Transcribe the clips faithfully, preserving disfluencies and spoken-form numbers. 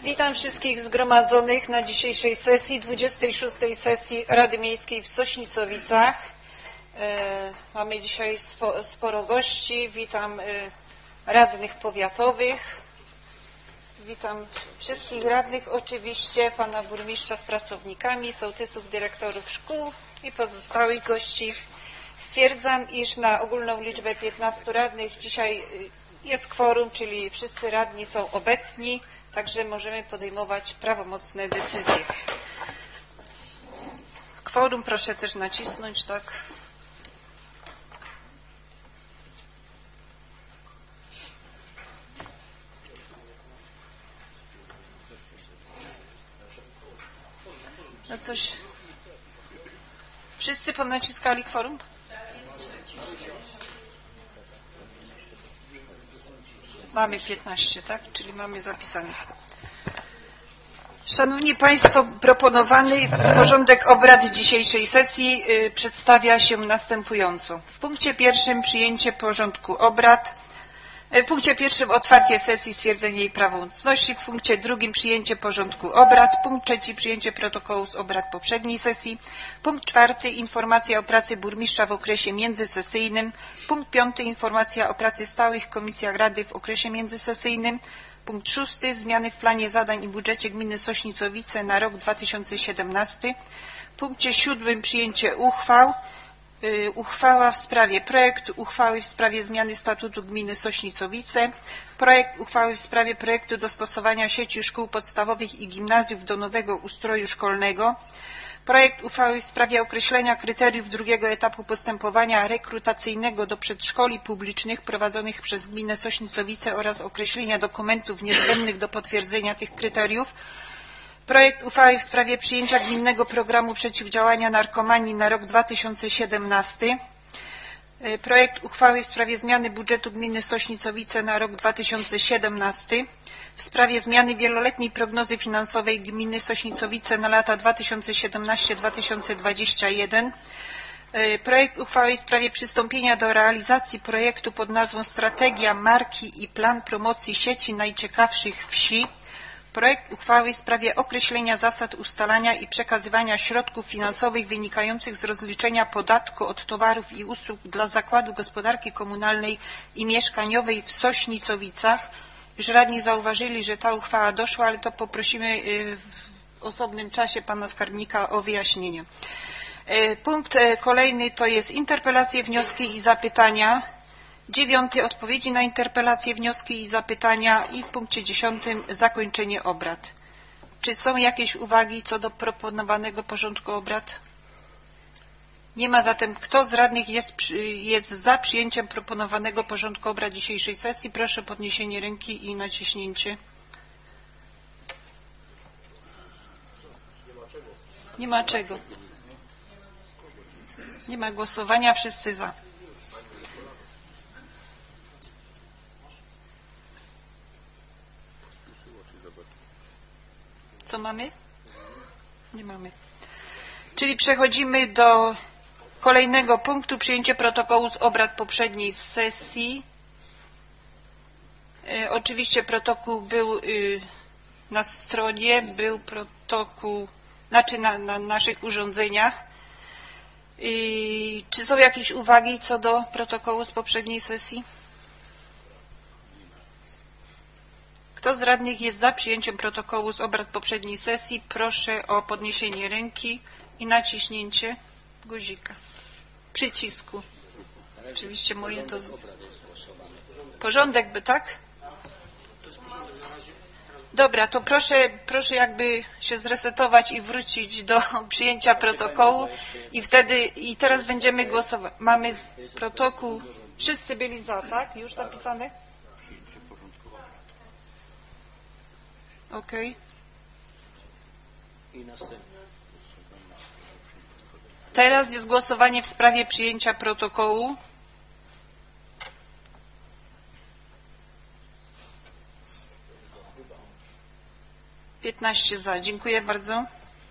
Witam wszystkich zgromadzonych na dzisiejszej sesji, dwudziestej szóstej sesji Rady Miejskiej w Sośnicowicach. E, mamy dzisiaj spo, sporo gości. Witam e, radnych powiatowych. Witam wszystkich radnych, oczywiście pana burmistrza z pracownikami, sołtysów, dyrektorów szkół i pozostałych gości. Stwierdzam, iż na ogólną liczbę piętnastu radnych dzisiaj jest kworum, czyli wszyscy radni są obecni, także możemy podejmować prawomocne decyzje. Kworum proszę też nacisnąć, tak. No coś. Wszyscy ponaciskali kworum? Mamy piętnaście, tak? Czyli mamy zapisane. Szanowni Państwo, proponowany porządek obrad dzisiejszej sesji y, przedstawia się następująco. W punkcie pierwszym przyjęcie porządku obrad. W punkcie pierwszym otwarcie sesji, stwierdzenie jej prawomocności. W punkcie drugim przyjęcie porządku obrad. Punkt trzeci przyjęcie protokołu z obrad poprzedniej sesji. Punkt czwarty informacja o pracy burmistrza w okresie międzysesyjnym. Punkt piąty informacja o pracy stałych komisjach rady w okresie międzysesyjnym. Punkt szósty zmiany w planie zadań i budżecie gminy Sośnicowice na rok dwa tysiące siedemnasty. W punkcie siódmym przyjęcie uchwał. Uchwała w sprawie projektu uchwały w sprawie zmiany statutu gminy Sośnicowice, projekt uchwały w sprawie projektu dostosowania sieci szkół podstawowych i gimnazjów do nowego ustroju szkolnego, projekt uchwały w sprawie określenia kryteriów drugiego etapu postępowania rekrutacyjnego do przedszkoli publicznych prowadzonych przez gminę Sośnicowice oraz określenia dokumentów niezbędnych do potwierdzenia tych kryteriów, projekt uchwały w sprawie przyjęcia gminnego programu przeciwdziałania narkomanii na rok dwa tysiące siedemnasty. Projekt uchwały w sprawie zmiany budżetu gminy Sośnicowice na rok dwa tysiące siedemnasty. W sprawie zmiany wieloletniej prognozy finansowej gminy Sośnicowice na lata dwa tysiące siedemnasty do dwa tysiące dwudziestego pierwszego. Projekt uchwały w sprawie przystąpienia do realizacji projektu pod nazwą Strategia Marki i Plan Promocji Sieci Najciekawszych Wsi. Projekt uchwały w sprawie określenia zasad ustalania i przekazywania środków finansowych wynikających z rozliczenia podatku od towarów i usług dla Zakładu Gospodarki Komunalnej i Mieszkaniowej w Sośnicowicach. Już radni zauważyli, że ta uchwała doszła, ale to poprosimy w osobnym czasie pana skarbnika o wyjaśnienie. Punkt kolejny to jest interpelacje, wnioski i zapytania. Dziewiąty odpowiedzi na interpelacje, wnioski i zapytania i w punkcie dziesiątym zakończenie obrad. Czy są jakieś uwagi co do proponowanego porządku obrad? Nie ma, zatem kto z radnych jest, jest za przyjęciem proponowanego porządku obrad dzisiejszej sesji? Proszę o podniesienie ręki i naciśnięcie. Nie ma czego. Nie ma głosowania, wszyscy za. Co mamy? Nie mamy. Czyli przechodzimy do kolejnego punktu, przyjęcie protokołu z obrad poprzedniej sesji. E, oczywiście protokół był y, na stronie, był protokół, znaczy na, na naszych urządzeniach. I czy są jakieś uwagi co do protokołu z poprzedniej sesji? Kto z radnych jest za przyjęciem protokołu z obrad poprzedniej sesji? Proszę o podniesienie ręki i naciśnięcie guzika, przycisku. Oczywiście moje to... Z... Porządek by, tak? Dobra, to proszę, proszę jakby się zresetować i wrócić do przyjęcia protokołu i wtedy, i teraz będziemy głosować. Mamy protokół, wszyscy byli za, tak? Już zapisane? Okej. Okay. Teraz jest głosowanie w sprawie przyjęcia protokołu. piętnaście za. Dziękuję bardzo.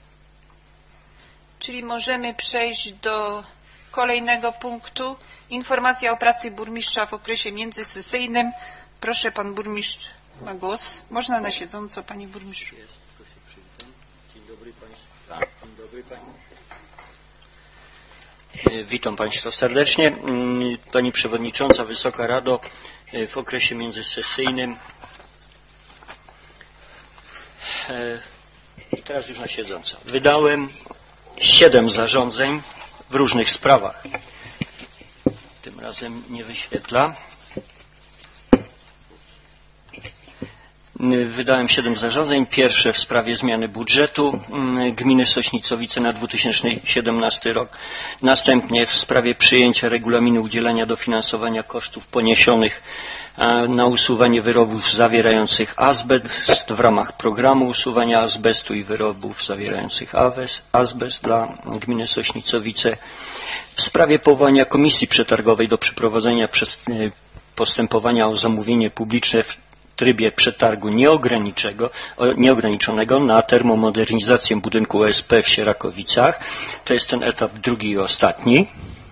Czyli możemy przejść do kolejnego punktu. Informacja o pracy burmistrza w okresie międzysesyjnym. Proszę pan burmistrz ma głos. Można na siedząco, panie burmistrzu. Dzień dobry państwu. Dzień dobry państwu. Witam państwa serdecznie. Pani przewodnicząca, Wysoka Rado, w okresie międzysesyjnym i teraz już na siedząco. Wydałem siedem zarządzeń w różnych sprawach. Tym razem nie wyświetla. Wydałem siedem zarządzeń. Pierwsze w sprawie zmiany budżetu gminy Sośnicowice na dwa tysiące siedemnasty rok. Następnie w sprawie przyjęcia regulaminu udzielania dofinansowania kosztów poniesionych na usuwanie wyrobów zawierających azbest w ramach programu usuwania azbestu i wyrobów zawierających azbest dla gminy Sośnicowice. W sprawie powołania komisji przetargowej do przeprowadzenia postępowania o zamówienie publiczne w trybie przetargu nieograniczonego na termomodernizację budynku O S P w Sierakowicach. To jest ten etap drugi i ostatni.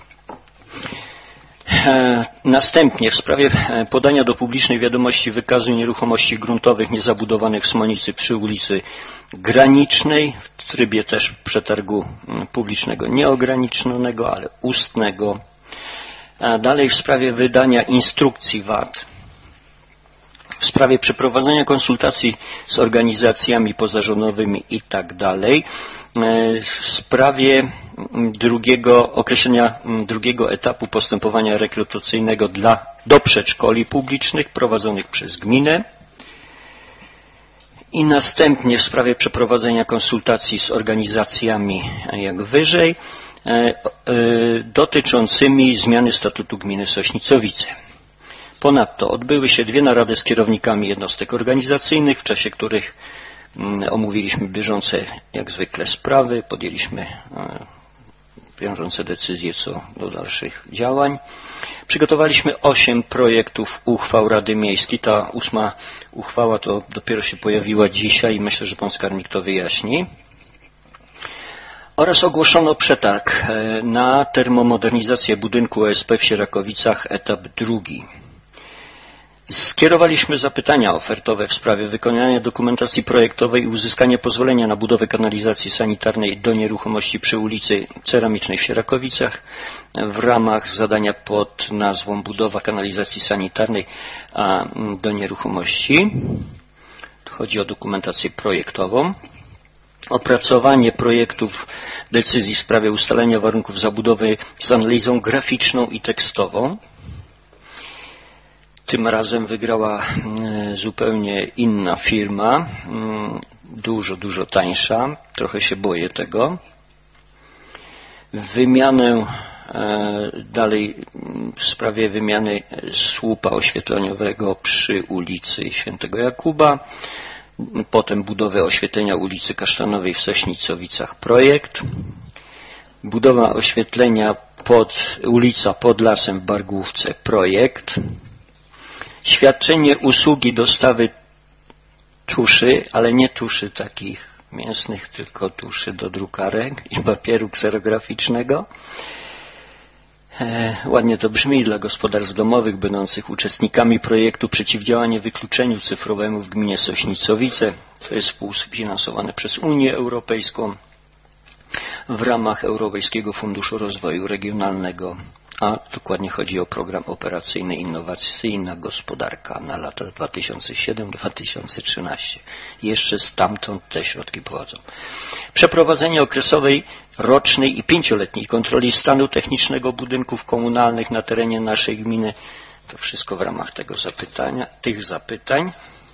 Następnie w sprawie podania do publicznej wiadomości wykazu nieruchomości gruntowych niezabudowanych w Smolnicy przy ulicy Granicznej w trybie też przetargu publicznego nieograniczonego, ale ustnego. A dalej w sprawie wydania instrukcji W A T. W sprawie przeprowadzenia konsultacji z organizacjami pozarządowymi i tak dalej. W sprawie drugiego, określenia drugiego etapu postępowania rekrutacyjnego dla, do przedszkoli publicznych prowadzonych przez gminę. I następnie w sprawie przeprowadzenia konsultacji z organizacjami, jak wyżej, dotyczącymi zmiany statutu gminy Sośnicowice. Ponadto odbyły się dwie narady z kierownikami jednostek organizacyjnych, w czasie których omówiliśmy bieżące, jak zwykle, sprawy, podjęliśmy wiążące decyzje co do dalszych działań. Przygotowaliśmy osiem projektów uchwał Rady Miejskiej. Ta ósma uchwała to dopiero się pojawiła dzisiaj i myślę, że pan skarbnik to wyjaśni. Oraz ogłoszono przetarg na termomodernizację budynku O S P w Sierakowicach, etap drugi. Skierowaliśmy zapytania ofertowe w sprawie wykonania dokumentacji projektowej i uzyskania pozwolenia na budowę kanalizacji sanitarnej do nieruchomości przy ulicy Ceramicznej w Sierakowicach w ramach zadania pod nazwą budowa kanalizacji sanitarnej do nieruchomości. Chodzi o dokumentację projektową. Opracowanie projektów decyzji w sprawie ustalenia warunków zabudowy z analizą graficzną i tekstową. Tym razem wygrała zupełnie inna firma, dużo, dużo tańsza, trochę się boję tego. Wymianę, dalej w sprawie wymiany słupa oświetleniowego przy ulicy Świętego Jakuba, potem budowę oświetlenia ulicy Kasztanowej w Sośnicowicach projekt, budowa oświetlenia pod ulica pod Lasem w Bargłówce projekt, świadczenie usługi dostawy tuszy, ale nie tuszy takich mięsnych, tylko tuszy do drukarek i papieru kserograficznego. E, ładnie to brzmi, dla gospodarstw domowych będących uczestnikami projektu Przeciwdziałanie wykluczeniu cyfrowemu w gminie Sośnicowice. To jest współfinansowane przez Unię Europejską w ramach Europejskiego Funduszu Rozwoju Regionalnego, a dokładnie chodzi o program operacyjny Innowacyjna Gospodarka na lata dwa tysiące siódmy do dwa tysiące trzynastego. Jeszcze stamtąd te środki pochodzą. Przeprowadzenie okresowej, rocznej i pięcioletniej kontroli stanu technicznego budynków komunalnych na terenie naszej gminy. To wszystko w ramach tego zapytania, tych zapytań.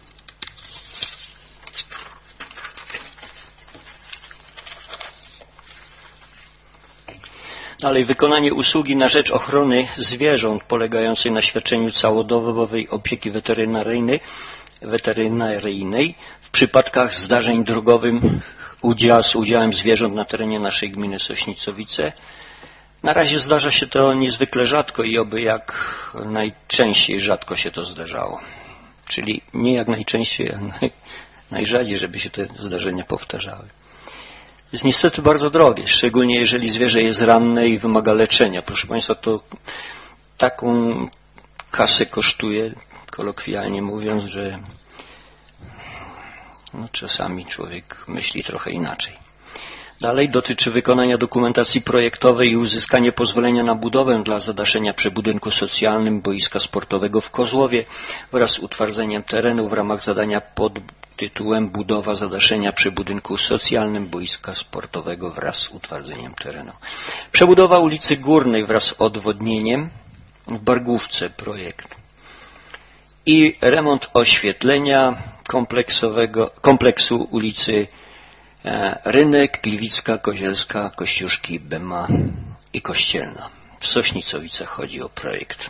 Dalej, wykonanie usługi na rzecz ochrony zwierząt polegającej na świadczeniu całodobowej opieki weterynaryjnej, weterynaryjnej w przypadkach zdarzeń drogowych udział, z udziałem zwierząt na terenie naszej gminy Sośnicowice. Na razie zdarza się to niezwykle rzadko i oby jak najczęściej rzadko się to zdarzało. Czyli nie jak najczęściej, a naj, najrzadziej, żeby się te zdarzenia powtarzały. Jest niestety bardzo drogie, szczególnie jeżeli zwierzę jest ranne i wymaga leczenia. Proszę Państwa, to taką kasę kosztuje, kolokwialnie mówiąc, że No, czasami człowiek myśli trochę inaczej. Dalej dotyczy wykonania dokumentacji projektowej i uzyskanie pozwolenia na budowę dla zadaszenia przy budynku socjalnym boiska sportowego w Kozłowie wraz z utwardzeniem terenu w ramach zadania pod tytułem budowa zadaszenia przy budynku socjalnym boiska sportowego wraz z utwardzeniem terenu. Przebudowa ulicy Górnej wraz z odwodnieniem w Bargówce projekt. I remont oświetlenia kompleksowego, kompleksu ulicy Rynek, Gliwicka, Kozielska, Kościuszki, Bema i Kościelna. W Sośnicowicach chodzi o projekt.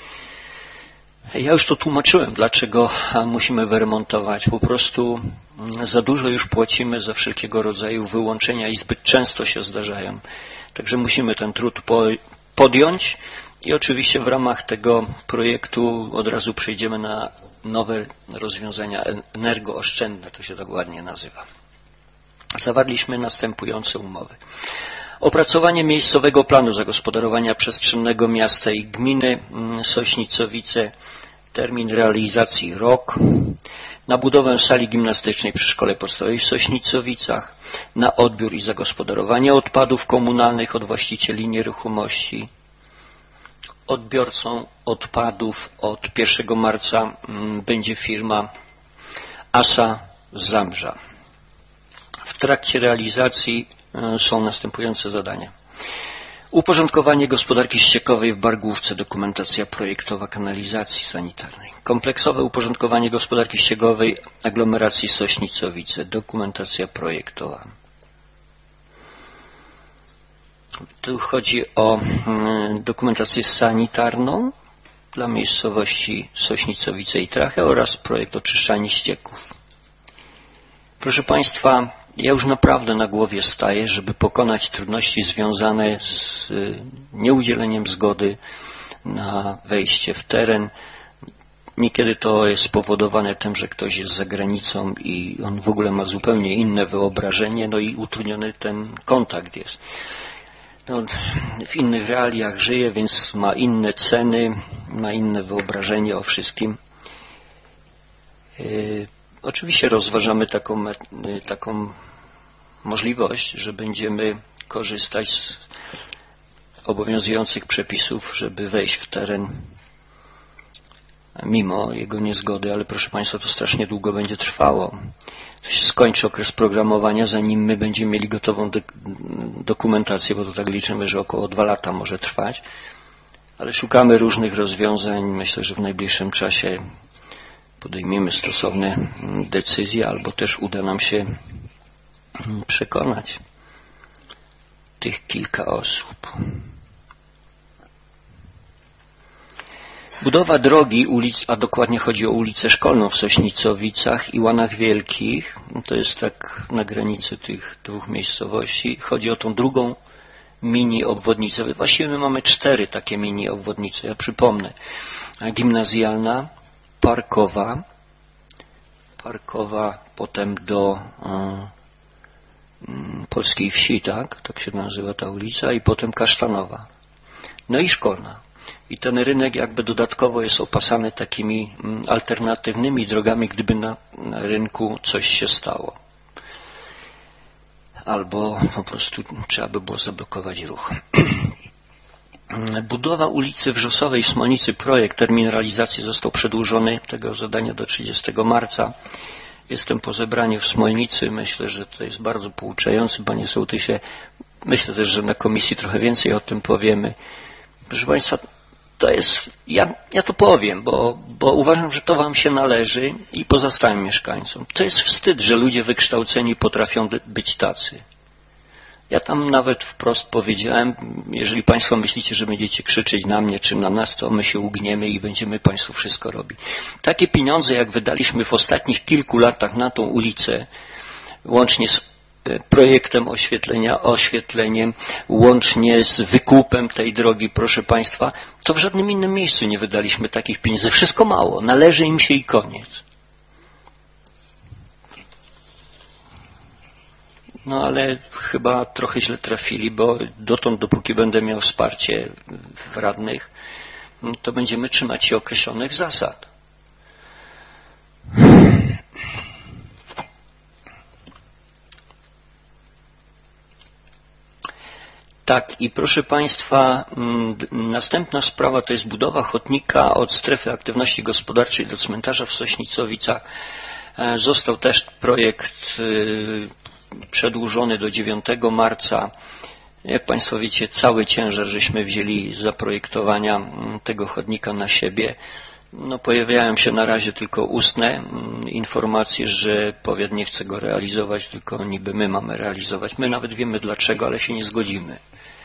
Ja już to tłumaczyłem, dlaczego musimy wyremontować. Po prostu za dużo już płacimy za wszelkiego rodzaju wyłączenia i zbyt często się zdarzają. Także musimy ten trud podjąć i oczywiście w ramach tego projektu od razu przejdziemy na nowe rozwiązania energooszczędne, to się tak ładnie nazywa. Zawarliśmy następujące umowy. Opracowanie miejscowego planu zagospodarowania przestrzennego miasta i gminy Sośnicowice, termin realizacji rok. Na budowę sali gimnastycznej przy szkole podstawowej w Sośnicowicach. Na odbiór i zagospodarowanie odpadów komunalnych od właścicieli nieruchomości. Odbiorcą odpadów od pierwszego marca będzie firma Asa z Zabrza. W trakcie realizacji są następujące zadania. Uporządkowanie gospodarki ściekowej w Bargówce, dokumentacja projektowa kanalizacji sanitarnej. Kompleksowe uporządkowanie gospodarki ściekowej aglomeracji Sośnicowice, dokumentacja projektowa. Tu chodzi o dokumentację sanitarną dla miejscowości Sośnicowice i Trachę oraz projekt oczyszczania ścieków. Proszę Państwa, ja już naprawdę na głowie staję, żeby pokonać trudności związane z nieudzieleniem zgody na wejście w teren. Niekiedy to jest spowodowane tym, że ktoś jest za granicą i on w ogóle ma zupełnie inne wyobrażenie, no i utrudniony ten kontakt jest. No, w innych realiach żyje, więc ma inne ceny, ma inne wyobrażenie o wszystkim. Yy, oczywiście rozważamy taką, taką możliwość, że będziemy korzystać z obowiązujących przepisów, żeby wejść w teren mimo jego niezgody, ale proszę Państwa, to strasznie długo będzie trwało. To się skończy okres programowania, zanim my będziemy mieli gotową dokumentację, bo to tak liczymy, że około dwa lata może trwać, ale szukamy różnych rozwiązań. Myślę, że w najbliższym czasie podejmiemy stosowne decyzje, albo też uda nam się przekonać tych kilka osób. Budowa drogi ulic, a dokładnie chodzi o ulicę Szkolną w Sośnicowicach i Łanach Wielkich, to jest tak na granicy tych dwóch miejscowości. Chodzi o tą drugą mini obwodnicę. Właściwie my mamy cztery takie mini obwodnice, ja przypomnę. Gimnazjalna, Parkowa, Parkowa, potem do y, Polskiej Wsi, tak? Tak się nazywa ta ulica, i potem Kasztanowa. No i Szkolna. I ten rynek jakby dodatkowo jest opasany takimi alternatywnymi drogami, gdyby na, na rynku coś się stało. Albo po prostu trzeba by było zablokować ruch. Budowa ulicy Wrzosowej w Smolnicy, projekt, termin realizacji został przedłużony tego zadania do trzydziestego marca. Jestem po zebraniu w Smolnicy. Myślę, że to jest bardzo pouczające, panie sołtysie. Myślę też, że na komisji trochę więcej o tym powiemy. Proszę Państwa, to jest, ja, ja to powiem, bo, bo uważam, że to Wam się należy i pozostałym mieszkańcom. To jest wstyd, że ludzie wykształceni potrafią być tacy. Ja tam nawet wprost powiedziałem, jeżeli Państwo myślicie, że będziecie krzyczeć na mnie czy na nas, to my się ugniemy i będziemy Państwu wszystko robić. Takie pieniądze, jak wydaliśmy w ostatnich kilku latach na tą ulicę, łącznie z projektem oświetlenia, oświetleniem, łącznie z wykupem tej drogi, proszę Państwa, to w żadnym innym miejscu nie wydaliśmy takich pieniędzy. Wszystko mało, należy im się i koniec. No ale chyba trochę źle trafili, bo dotąd, dopóki będę miał wsparcie w radnych, to będziemy trzymać się określonych zasad. Tak, i proszę Państwa, następna sprawa to jest budowa chodnika od strefy aktywności gospodarczej do cmentarza w Sośnicowicach. Został też projekt przedłużony do dziewiątego marca. Jak Państwo wiecie, cały ciężar żeśmy wzięli z zaprojektowania tego chodnika na siebie. No, pojawiają się na razie tylko ustne informacje, że powiat nie chce go realizować, tylko niby my mamy realizować. My nawet wiemy dlaczego, ale się nie zgodzimy.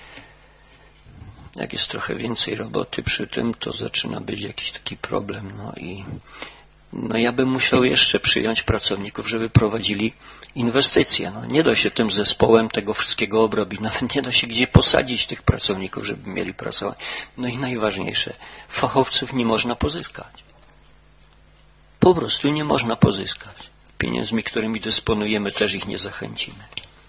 Jak jest trochę więcej roboty przy tym, to zaczyna być jakiś taki problem. No i no ja bym musiał jeszcze przyjąć pracowników, żeby prowadzili inwestycje. No, nie da się tym zespołem tego wszystkiego obrobić. Nawet nie da się gdzie posadzić tych pracowników, żeby mieli pracować. No i najważniejsze, fachowców nie można pozyskać. Po prostu nie można pozyskać. Pieniędzmi, którymi dysponujemy, też ich nie zachęcimy.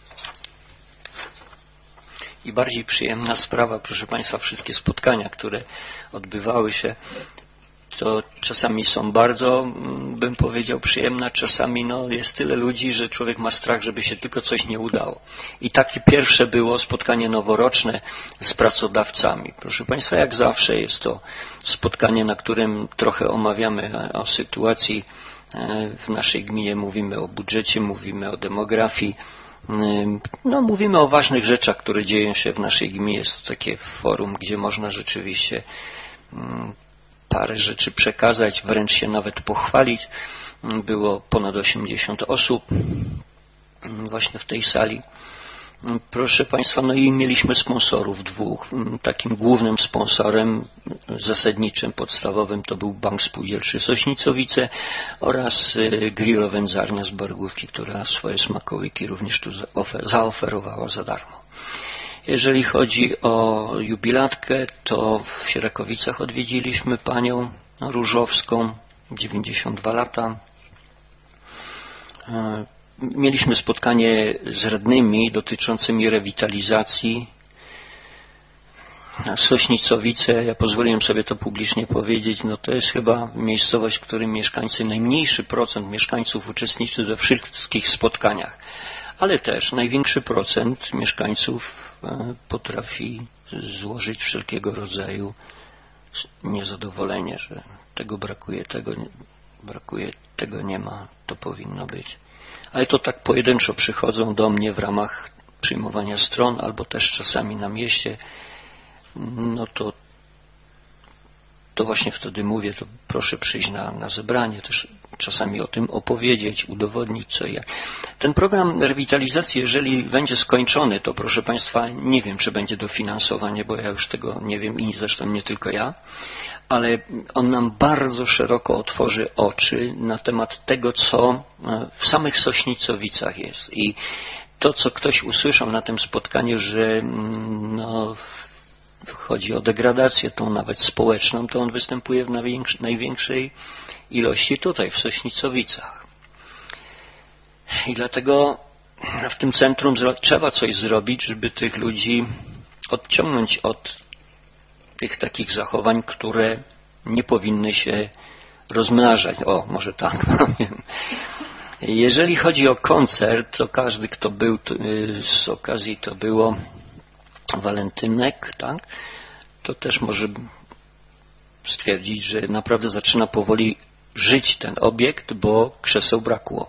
I bardziej przyjemna sprawa, proszę Państwa, wszystkie spotkania, które odbywały się, to czasami są bardzo, bym powiedział, przyjemne, czasami no, jest tyle ludzi, że człowiek ma strach, żeby się tylko coś nie udało. I takie pierwsze było spotkanie noworoczne z pracodawcami. Proszę Państwa, jak zawsze jest to spotkanie, na którym trochę omawiamy o sytuacji w naszej gminie, mówimy o budżecie, mówimy o demografii, no, mówimy o ważnych rzeczach, które dzieją się w naszej gminie. Jest to takie forum, gdzie można rzeczywiście parę rzeczy przekazać, wręcz się nawet pochwalić. Było ponad osiemdziesiąt osób właśnie w tej sali. Proszę Państwa, no i mieliśmy sponsorów dwóch. Takim głównym sponsorem zasadniczym, podstawowym to był Bank Spółdzielczy Sośnicowice oraz Grillo-Wędzarnia z Bargówki, która swoje smakołyki również tu zaoferowała za darmo. Jeżeli chodzi o jubilatkę, to w Sierakowicach odwiedziliśmy panią Różowską, dziewięćdziesiąt dwa lata. Mieliśmy spotkanie z radnymi dotyczącymi rewitalizacji. Sośnicowice, ja pozwoliłem sobie to publicznie powiedzieć, no to jest chyba miejscowość, w której mieszkańcy, najmniejszy procent mieszkańców uczestniczy we wszystkich spotkaniach. Ale też największy procent mieszkańców potrafi złożyć wszelkiego rodzaju niezadowolenie, że tego brakuje, tego nie, brakuje, tego nie ma, to powinno być. Ale to tak pojedynczo przychodzą do mnie w ramach przyjmowania stron, albo też czasami na mieście, no to to właśnie wtedy mówię, to proszę przyjść na, na zebranie, też czasami o tym opowiedzieć, udowodnić co i jak. Ten program rewitalizacji, jeżeli będzie skończony, to proszę Państwa, nie wiem, czy będzie dofinansowanie, bo ja już tego nie wiem i zresztą nie tylko ja, ale on nam bardzo szeroko otworzy oczy na temat tego, co w samych Sośnicowicach jest. I to, co ktoś usłyszał na tym spotkaniu, że no, chodzi o degradację tą nawet społeczną, to on występuje w największej ilości tutaj, w Sośnicowicach. I dlatego w tym centrum trzeba coś zrobić, żeby tych ludzi odciągnąć od tych takich zachowań, które nie powinny się rozmnażać. O, może tak powiem. Jeżeli chodzi o koncert, to każdy, kto był z okazji, to było walentynek, tak? To też może stwierdzić, że naprawdę zaczyna powoli żyć ten obiekt, bo krzeseł brakło.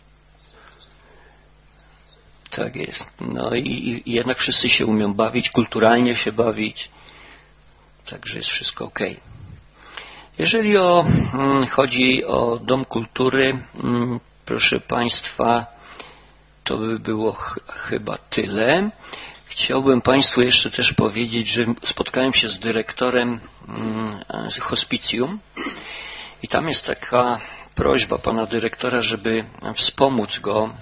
Tak jest. No i, i jednak wszyscy się umią bawić, kulturalnie się bawić, także jest wszystko ok. Jeżeli o, chodzi o Dom Kultury, proszę Państwa, to by było ch chyba tyle. Chciałbym Państwu jeszcze też powiedzieć, że spotkałem się z dyrektorem z hospicjum i tam jest taka prośba pana dyrektora, żeby wspomóc go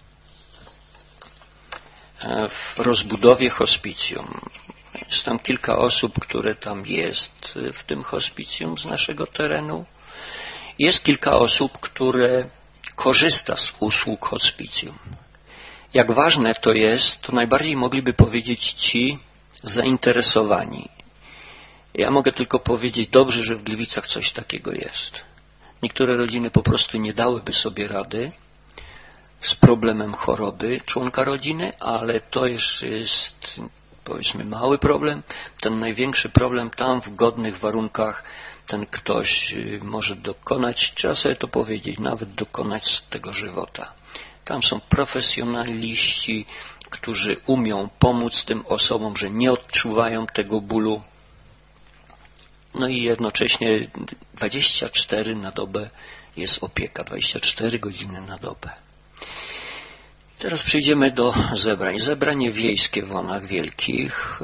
w rozbudowie hospicjum. Jest tam kilka osób, które tam jest w tym hospicjum z naszego terenu. Jest kilka osób, które korzysta z usług hospicjum. Jak ważne to jest, to najbardziej mogliby powiedzieć ci zainteresowani. Ja mogę tylko powiedzieć, dobrze, że w Gliwicach coś takiego jest. Niektóre rodziny po prostu nie dałyby sobie rady z problemem choroby członka rodziny, ale to jest, jest powiedzmy mały problem. Ten największy problem tam w godnych warunkach ten ktoś może dokonać, trzeba sobie to powiedzieć, nawet dokonać z tego żywota. Tam są profesjonaliści, którzy umią pomóc tym osobom, że nie odczuwają tego bólu. No i jednocześnie dwadzieścia cztery na dobę jest opieka, dwadzieścia cztery godziny na dobę. Teraz przejdziemy do zebrań. Zebranie wiejskie w Łanach Wielkich.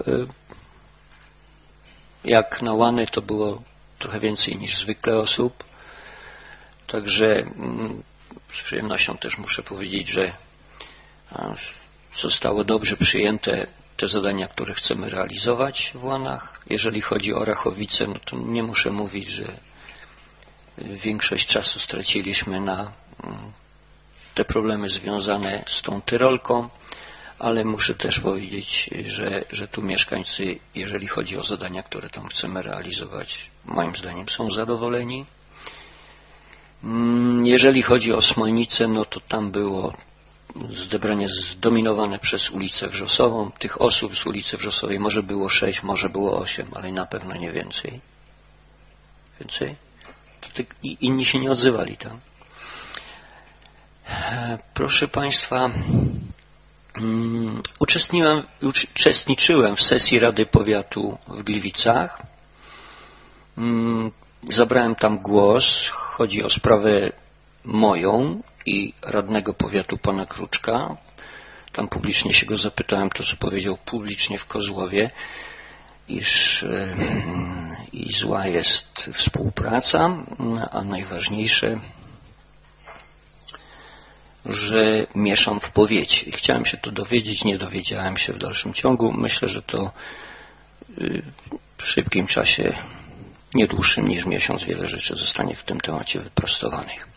Jak na Łany to było trochę więcej niż zwykle osób. Także z przyjemnością też muszę powiedzieć, że zostało dobrze przyjęte te zadania, które chcemy realizować w Łanach. Jeżeli chodzi o Rachowice, no to nie muszę mówić, że większość czasu straciliśmy na te problemy związane z tą Tyrolką, ale muszę też powiedzieć, że, że tu mieszkańcy, jeżeli chodzi o zadania, które tam chcemy realizować, moim zdaniem są zadowoleni. Jeżeli chodzi o Smolnicę, no to tam było zebranie zdominowane przez ulicę Wrzosową. Tych osób z ulicy Wrzosowej może było sześć, może było osiem, ale na pewno nie więcej. Więcej? To ty, i inni się nie odzywali tam. Proszę Państwa, um, uczestniczyłem, uczestniczyłem w sesji Rady Powiatu w Gliwicach. Um, zabrałem tam głos. Chodzi o sprawę moją i radnego powiatu pana Kruczka. Tam publicznie się go zapytałem, to co powiedział publicznie w Kozłowie, iż e, i zła jest współpraca, a najważniejsze, że mieszam w powiecie. Chciałem się to dowiedzieć, nie dowiedziałem się w dalszym ciągu. Myślę, że to w szybkim czasie, nie dłuższym niż miesiąc, wiele rzeczy zostanie w tym temacie wyprostowanych.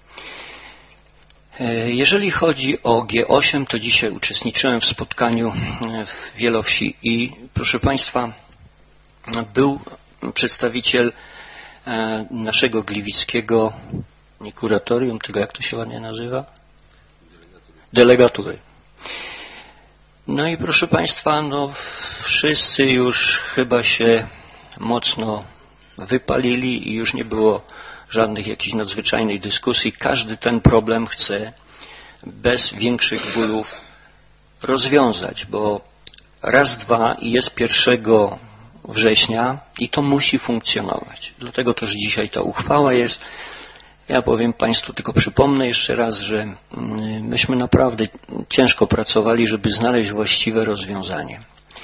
Jeżeli chodzi o G osiem, to dzisiaj uczestniczyłem w spotkaniu w Wielowsi i proszę Państwa, był przedstawiciel naszego gliwickiego, nie kuratorium, tylko jak to się ładnie nazywa? Delegatury. No i proszę Państwa, no wszyscy już chyba się mocno wypalili i już nie było żadnych jakichś nadzwyczajnych dyskusji. Każdy ten problem chce bez większych bólów rozwiązać, bo raz, dwa i jest pierwszego września i to musi funkcjonować. Dlatego też dzisiaj ta uchwała jest. Ja powiem Państwu, tylko przypomnę jeszcze raz, że myśmy naprawdę ciężko pracowali, żeby znaleźć właściwe rozwiązanie.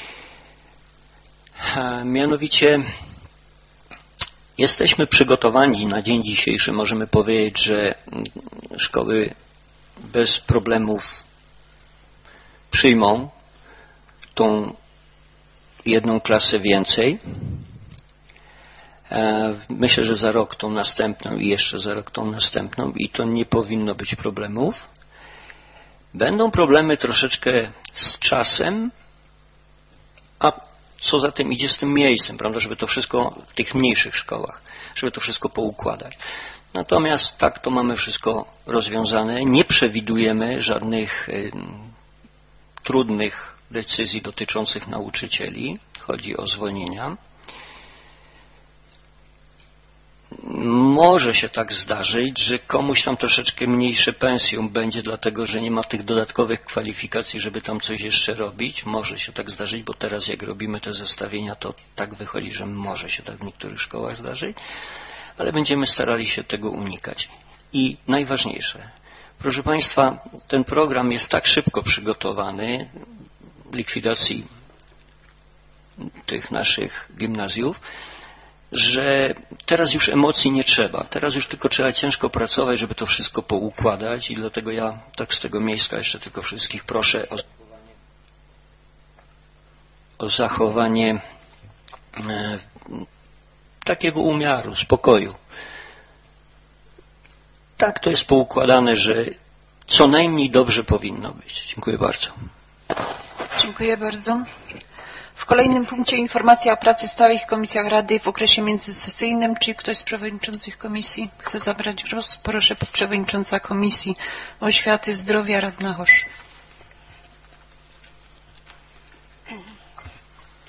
Mianowicie jesteśmy przygotowani na dzień dzisiejszy. Możemy powiedzieć, że szkoły bez problemów przyjmą tą jedną klasę więcej. Myślę, że za rok tą następną i jeszcze za rok tą następną i to nie powinno być problemów. Będą problemy troszeczkę z czasem, a co za tym idzie z tym miejscem, prawda, żeby to wszystko w tych mniejszych szkołach, żeby to wszystko poukładać. Natomiast tak to mamy wszystko rozwiązane. Nie przewidujemy żadnych y, trudnych decyzji dotyczących nauczycieli. Chodzi o zwolnienia. Może się tak zdarzyć, że komuś tam troszeczkę mniejsze pensjum będzie, dlatego że nie ma tych dodatkowych kwalifikacji, żeby tam coś jeszcze robić. Może się tak zdarzyć, bo teraz jak robimy te zestawienia, to tak wychodzi, że może się tak w niektórych szkołach zdarzyć, ale będziemy starali się tego unikać. I najważniejsze, proszę Państwa, ten program jest tak szybko przygotowany, likwidacji tych naszych gimnazjów, że teraz już emocji nie trzeba. Teraz już tylko trzeba ciężko pracować, żeby to wszystko poukładać i dlatego ja tak z tego miejsca jeszcze tylko wszystkich proszę o, o zachowanie e, takiego umiaru, spokoju. Tak to jest poukładane, że co najmniej dobrze powinno być. Dziękuję bardzo. Dziękuję bardzo. W kolejnym punkcie informacja o pracy stałych w komisjach Rady w okresie międzysesyjnym. Czy ktoś z przewodniczących komisji chce zabrać głos? Proszę, przewodnicząca Komisji Oświaty, Zdrowia, Radna Hosz.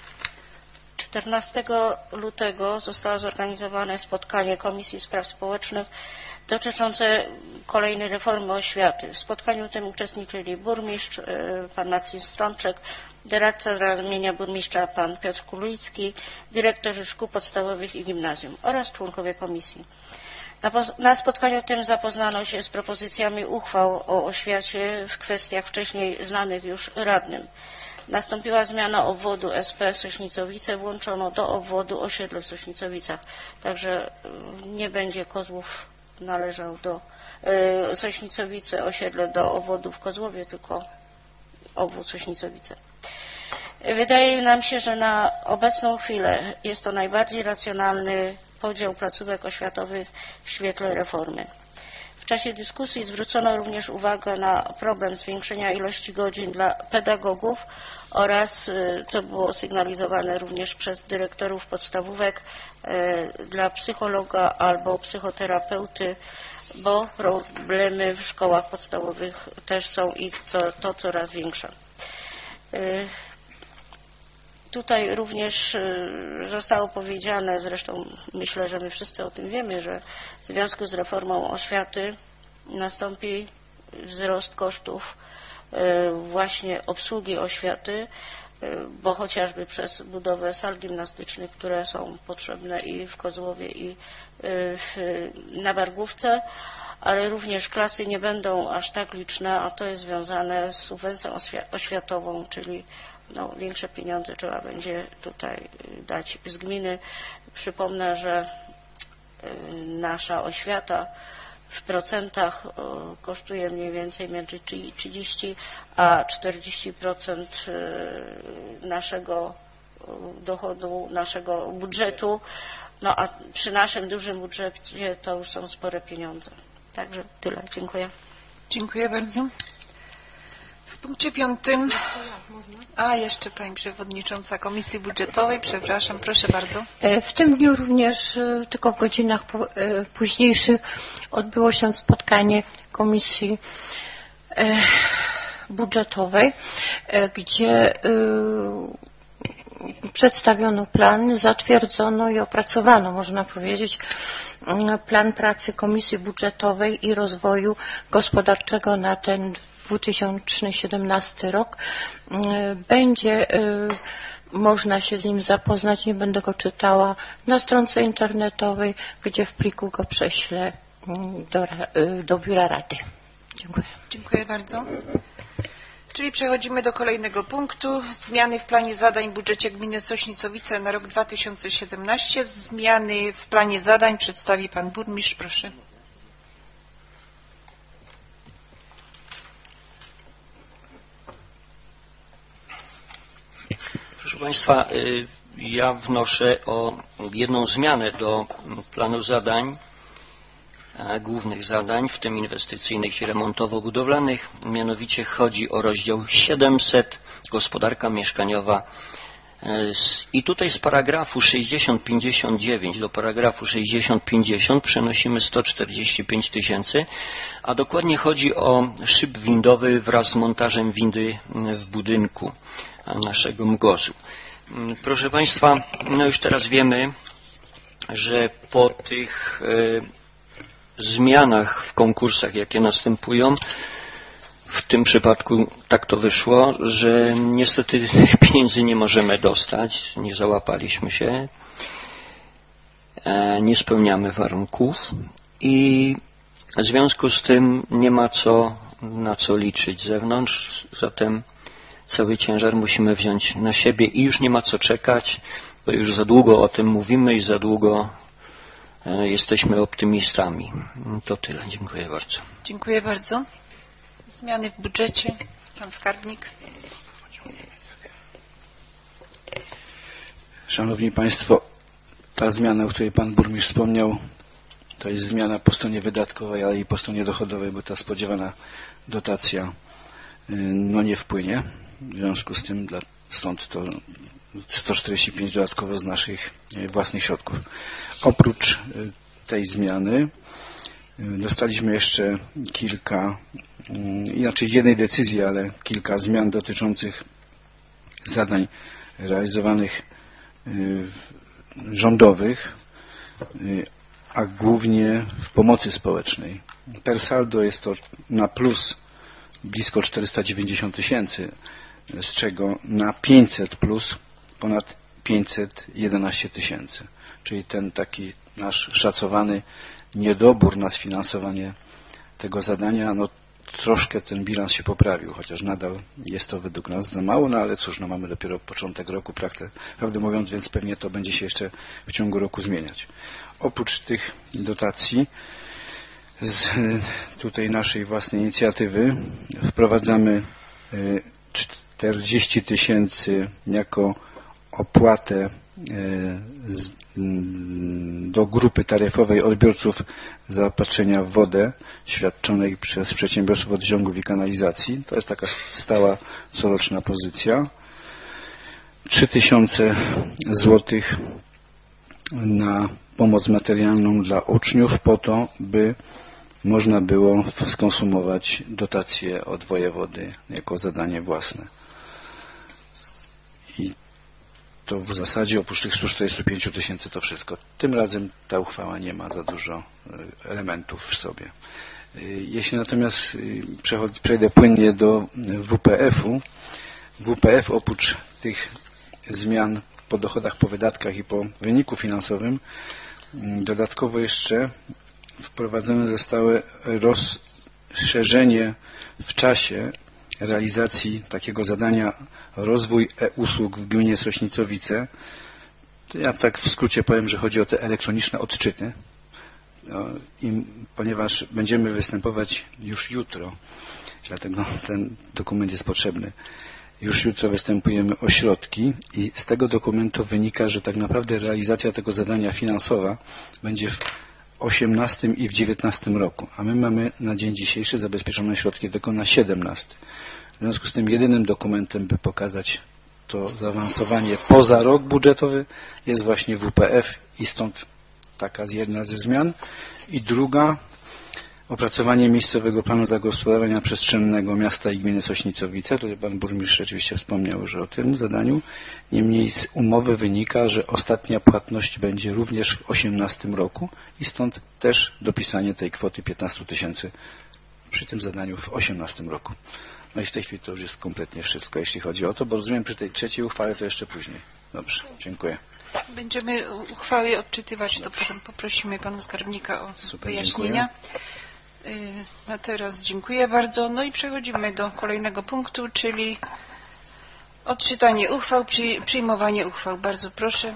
czternastego lutego zostało zorganizowane spotkanie Komisji Spraw Społecznych dotyczące kolejnej reformy oświaty. W spotkaniu tym uczestniczyli burmistrz, pan Maksim Strączek, doradca ramienia burmistrza pan Piotr Kulicki, dyrektorzy szkół podstawowych i gimnazjum oraz członkowie komisji. Na, na spotkaniu tym zapoznano się z propozycjami uchwał o oświacie w kwestiach wcześniej znanych już radnym. Nastąpiła zmiana obwodu S P Sośnicowice, włączono do obwodu osiedle w Sośnicowicach, także nie będzie Kozłów należał do y, Sośnicowice, osiedle do obwodu w Kozłowie, tylko obwód Sośnicowice. Wydaje nam się, że na obecną chwilę jest to najbardziej racjonalny podział placówek oświatowych w świetle reformy. W czasie dyskusji zwrócono również uwagę na problem zwiększenia ilości godzin dla pedagogów oraz, co było sygnalizowane również przez dyrektorów podstawówek, dla psychologa albo psychoterapeuty, bo problemy w szkołach podstawowych też są i to, to coraz większe. Tutaj również zostało powiedziane, zresztą myślę, że my wszyscy o tym wiemy, że w związku z reformą oświaty nastąpi wzrost kosztów właśnie obsługi oświaty, bo chociażby przez budowę sal gimnastycznych, które są potrzebne i w Kozłowie, i w, na Bargłówce, ale również klasy nie będą aż tak liczne, a to jest związane z subwencją oświatową, czyli no, większe pieniądze trzeba będzie tutaj dać z gminy. Przypomnę, że nasza oświata w procentach kosztuje mniej więcej między trzydzieści a czterdzieści procent naszego dochodu, naszego budżetu, no a przy naszym dużym budżecie to już są spore pieniądze. Także tyle. Dziękuję. Dziękuję bardzo. W punkcie piątym, a jeszcze Pani Przewodnicząca Komisji Budżetowej, przepraszam, proszę bardzo. W tym dniu również, tylko w godzinach późniejszych, odbyło się spotkanie Komisji Budżetowej, gdzie przedstawiono plan, zatwierdzono i opracowano, można powiedzieć, plan pracy Komisji Budżetowej i Rozwoju Gospodarczego na ten dwa tysiące siedemnasty rok. Będzie można się z nim zapoznać, nie będę go czytała, na stronce internetowej, gdzie w pliku go prześlę do, do Biura Rady. Dziękuję. Dziękuję bardzo. Czyli przechodzimy do kolejnego punktu. Zmiany w planie zadań w budżecie gminy Sośnicowice na rok dwa tysiące siedemnasty. Zmiany w planie zadań przedstawi Pan Burmistrz. Proszę. Proszę Państwa, ja wnoszę o jedną zmianę do planu zadań, głównych zadań, w tym inwestycyjnych i remontowo-budowlanych. Mianowicie chodzi o rozdział siedemset, gospodarka mieszkaniowa. I tutaj z paragrafu sześćdziesiąt pięćdziesiąt dziewięć do paragrafu sześćdziesiąt pięćdziesiąt przenosimy sto czterdzieści pięć tysięcy, a dokładnie chodzi o szyb windowy wraz z montażem windy w budynku naszego mgozu. Proszę Państwa, no już teraz wiemy, że po tych zmianach w konkursach, jakie następują, w tym przypadku tak to wyszło, że niestety pieniędzy nie możemy dostać, nie załapaliśmy się, nie spełniamy warunków i w związku z tym nie ma co, na co liczyć z zewnątrz, zatem cały ciężar musimy wziąć na siebie i już nie ma co czekać, bo już za długo o tym mówimy i za długo jesteśmy optymistami. To tyle. Dziękuję bardzo. Dziękuję bardzo. Zmiany w budżecie. Pan skarbnik. Szanowni Państwo, ta zmiana, o której Pan Burmistrz wspomniał, to jest zmiana po stronie wydatkowej, ale i po stronie dochodowej, bo ta spodziewana dotacja no nie wpłynie. W związku z tym stąd to sto czterdzieści pięć dodatkowo z naszych własnych środków. Oprócz tej zmiany dostaliśmy jeszcze kilka, inaczej jednej decyzji, ale kilka zmian dotyczących zadań realizowanych rządowych, a głównie w pomocy społecznej. Per saldo jest to na plus blisko czterysta dziewięćdziesiąt tysięcy, z czego na pięćset plus ponad pięćset jedenaście tysięcy. Czyli ten taki nasz szacowany niedobór na sfinansowanie tego zadania, no troszkę ten bilans się poprawił, chociaż nadal jest to według nas za mało, no ale cóż, no mamy dopiero początek roku, prawdę mówiąc, więc pewnie to będzie się jeszcze w ciągu roku zmieniać. Oprócz tych dotacji z tutaj naszej własnej inicjatywy wprowadzamy czterdzieści tysięcy jako opłatę do grupy taryfowej odbiorców zaopatrzenia w wodę świadczonej przez przedsiębiorstwo wodociągów i kanalizacji. To jest taka stała coroczna pozycja. trzy tysiące złotych na pomoc materialną dla uczniów po to, by można było skonsumować dotacje od wojewody jako zadanie własne. I to w zasadzie oprócz tych stu czterdziestu pięciu tysięcy to wszystko. Tym razem ta uchwała nie ma za dużo elementów w sobie. Jeśli natomiast przejdę płynnie do W P F-u, W P F oprócz tych zmian po dochodach, po wydatkach i po wyniku finansowym dodatkowo jeszcze wprowadzone zostały rozszerzenie w czasie realizacji takiego zadania rozwój e-usług w gminie Sośnicowice. To ja tak w skrócie powiem, że chodzi o te elektroniczne odczyty. No, i ponieważ będziemy występować już jutro, dlatego ten dokument jest potrzebny. Już jutro występujemy o środki i z tego dokumentu wynika, że tak naprawdę realizacja tego zadania finansowa będzie w osiemnastym i w dziewiętnastym roku, a my mamy na dzień dzisiejszy zabezpieczone środki tylko na siedemnasty. W związku z tym jedynym dokumentem, by pokazać to zaawansowanie poza rok budżetowy, jest właśnie W P F i stąd taka jedna ze zmian. I druga, opracowanie miejscowego planu zagospodarowania przestrzennego miasta i gminy Sośnicowice. Tutaj pan burmistrz rzeczywiście wspomniał już o tym zadaniu. Niemniej z umowy wynika, że ostatnia płatność będzie również w osiemnastym roku i stąd też dopisanie tej kwoty piętnastu tysięcy przy tym zadaniu w osiemnastym roku. No i w tej chwili to już jest kompletnie wszystko, jeśli chodzi o to, bo rozumiem, przy tej trzeciej uchwale to jeszcze później. Dobrze, dziękuję. Będziemy uchwały odczytywać, to potem poprosimy pana skarbnika o Super, wyjaśnienia. Dziękuję. Na teraz dziękuję bardzo. No i przechodzimy do kolejnego punktu, czyli odczytanie uchwał, przyjmowanie uchwał. Bardzo proszę.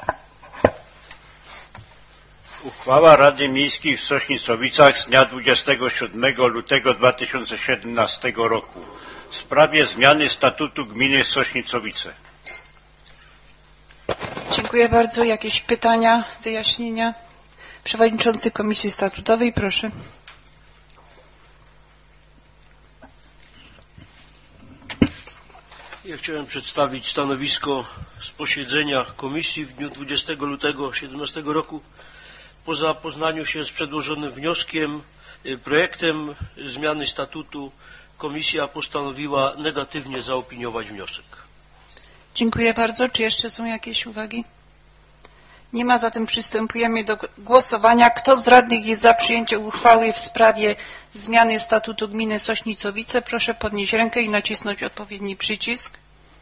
Uchwała Rady Miejskiej w Sośnicowicach z dnia dwudziestego siódmego lutego dwa tysiące siedemnastego roku w sprawie zmiany statutu gminy Sośnicowice. Dziękuję bardzo. Jakieś pytania, wyjaśnienia? Przewodniczący Komisji Statutowej, proszę. Ja chciałem przedstawić stanowisko z posiedzenia komisji w dniu dwudziestego lutego dwa tysiące siedemnastego roku. Po zapoznaniu się z przedłożonym wnioskiem, projektem zmiany statutu, komisja postanowiła negatywnie zaopiniować wniosek. Dziękuję bardzo. Czy jeszcze są jakieś uwagi? Nie ma, zatem przystępujemy do głosowania. Kto z radnych jest za przyjęciem uchwały w sprawie zmiany statutu gminy Sośnicowice? Proszę podnieść rękę i nacisnąć odpowiedni przycisk.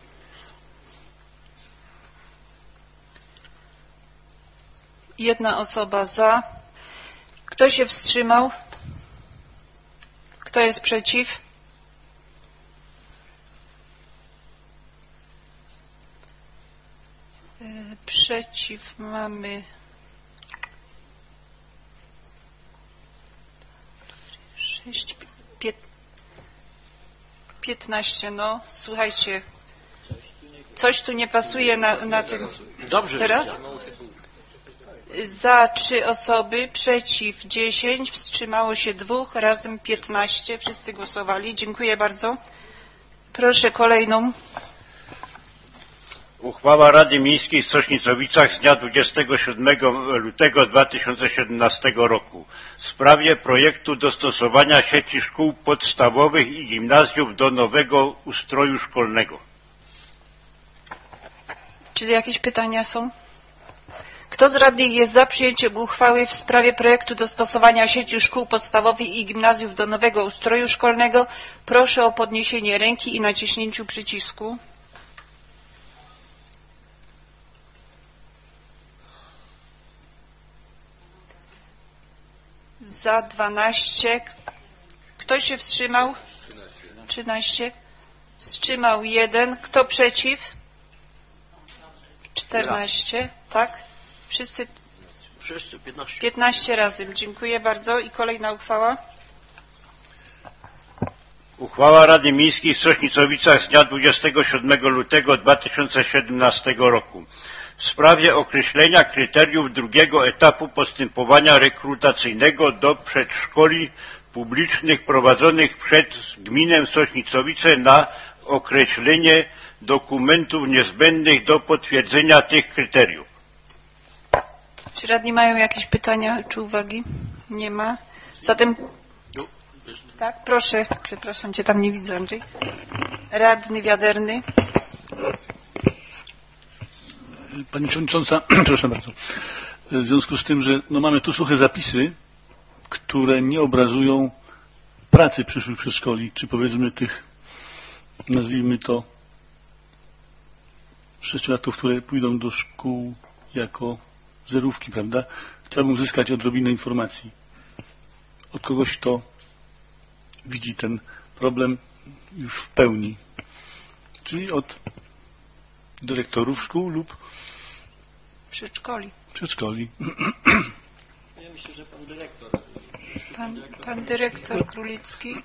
Jedna osoba za. Kto się wstrzymał? Kto jest przeciw? Przeciw mamy sześć, piętnaście. No, słuchajcie, coś tu nie pasuje na, na tym. Dobrze. Teraz? Za trzy osoby, przeciw dziesięć, wstrzymało się dwóch, razem piętnaście. Wszyscy głosowali. Dziękuję bardzo. Proszę kolejną. Uchwała Rady Miejskiej w Sośnicowicach z dnia dwudziestego siódmego lutego dwa tysiące siedemnastego roku w sprawie projektu dostosowania sieci szkół podstawowych i gimnazjów do nowego ustroju szkolnego. Czy jakieś pytania są? Kto z radnych jest za przyjęciem uchwały w sprawie projektu dostosowania sieci szkół podstawowych i gimnazjów do nowego ustroju szkolnego? Proszę o podniesienie ręki i naciśnięciu przycisku. Za dwanaście. Ktoś się wstrzymał? trzynaście. Wstrzymał jeden. Kto przeciw? czternaście. Tak? Wszyscy? Wszyscy, piętnaście. piętnaście razem. Dziękuję bardzo. I kolejna uchwała. Uchwała Rady Miejskiej w Sośnicowicach z dnia dwudziestego siódmego lutego dwa tysiące siedemnastego roku w sprawie określenia kryteriów drugiego etapu postępowania rekrutacyjnego do przedszkoli publicznych prowadzonych przez gminę Sośnicowice na określenie dokumentów niezbędnych do potwierdzenia tych kryteriów. Czy radni mają jakieś pytania czy uwagi? Nie ma. Zatem... Tak, proszę. Przepraszam cię, tam nie widzę, Andrzej. Radny Wiaderny. Pani Przewodnicząca, proszę bardzo. W związku z tym, że no mamy tu suche zapisy, które nie obrazują pracy przyszłych przedszkoli, czy powiedzmy tych, nazwijmy to, sześciolatków, które pójdą do szkół jako zerówki, prawda? Chciałbym uzyskać odrobinę informacji od kogoś, kto widzi ten problem już w pełni. Czyli od dyrektorów szkół lub przedszkoli. Przedszkoli. Ja myślę, że pan dyrektor. Pan, pan dyrektor Królicki.